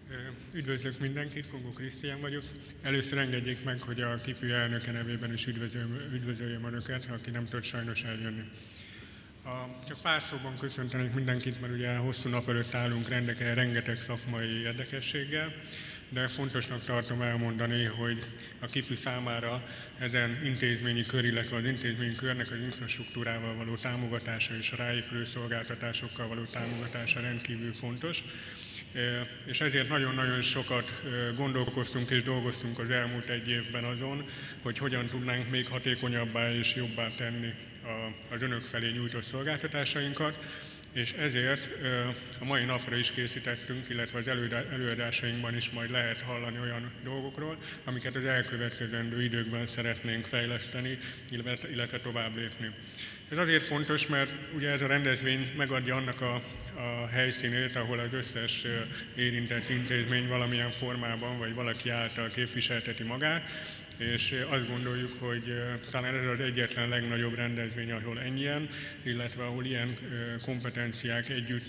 Üdvözlök mindenkit, Kongó Krisztián vagyok. Először engedjék meg, hogy a KIFÜ elnöke nevében is üdvözöljem Önöket, aki nem tud sajnos eljönni. Csak pár szóban köszöntenék mindenkit, mert ugye hosszú nap előtt állunk rengeteg szakmai érdekességgel, de fontosnak tartom elmondani, hogy a KIFÜ számára ezen intézményi kör, illetve az intézményi körnek az infrastruktúrával való támogatása és a ráépülő szolgáltatásokkal való támogatása rendkívül fontos. És ezért nagyon-nagyon sokat gondolkoztunk és dolgoztunk az elmúlt egy évben azon, hogy hogyan tudnánk még hatékonyabbá és jobbá tenni az Önök felé nyújtott szolgáltatásainkat, és ezért a mai napra is készítettünk, illetve az előadásainkban is majd lehet hallani olyan dolgokról, amiket az elkövetkezendő időkben szeretnénk fejleszteni, illetve tovább lépni. Ez azért fontos, mert ugye ez a rendezvény megadja annak a helyszínét, ahol az összes érintett intézmény valamilyen formában, vagy valaki által képviselteti magát, és azt gondoljuk, hogy talán ez az egyetlen legnagyobb rendezvény, ahol ennyien, illetve ahol ilyen kompetenciák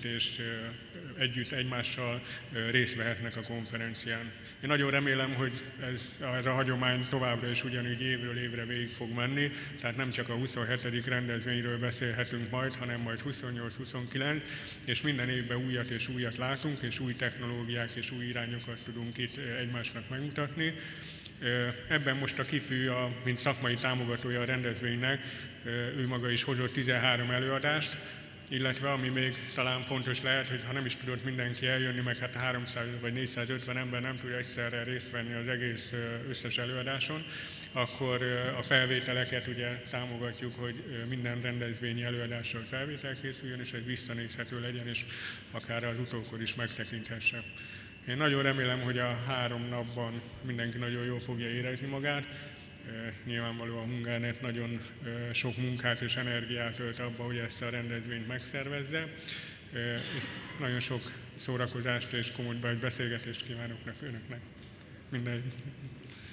együtt egymással részt vehetnek a konferencián. Én nagyon remélem, hogy ez a hagyomány továbbra is ugyanígy évről évre végig fog menni, tehát nem csak a 27. rendezvényről beszélhetünk majd, hanem majd 28-29, és minden évben újat és újat látunk, és új technológiák és új irányokat tudunk itt egymásnak megmutatni. Ebben most a KIFÜ, mint szakmai támogatója a rendezvénynek, ő maga is hozott 13 előadást, illetve ami még talán fontos lehet, hogy ha nem is tudott mindenki eljönni, meg hát 300 vagy 450 ember nem tud egyszerre részt venni az egész összes előadáson, akkor a felvételeket ugye támogatjuk, hogy minden rendezvényi előadással felvétel készüljön, és ez visszanézhető legyen, és akár az utókor is megtekinthesse. Én nagyon remélem, hogy a 3 napban mindenki nagyon jól fogja érezni magát. Nyilvánvalóan a Hungernet nagyon sok munkát és energiát ölt abba, hogy ezt a rendezvényt megszervezze, és nagyon sok szórakozást és komoly beszélgetést kívánok Önöknek. Minden.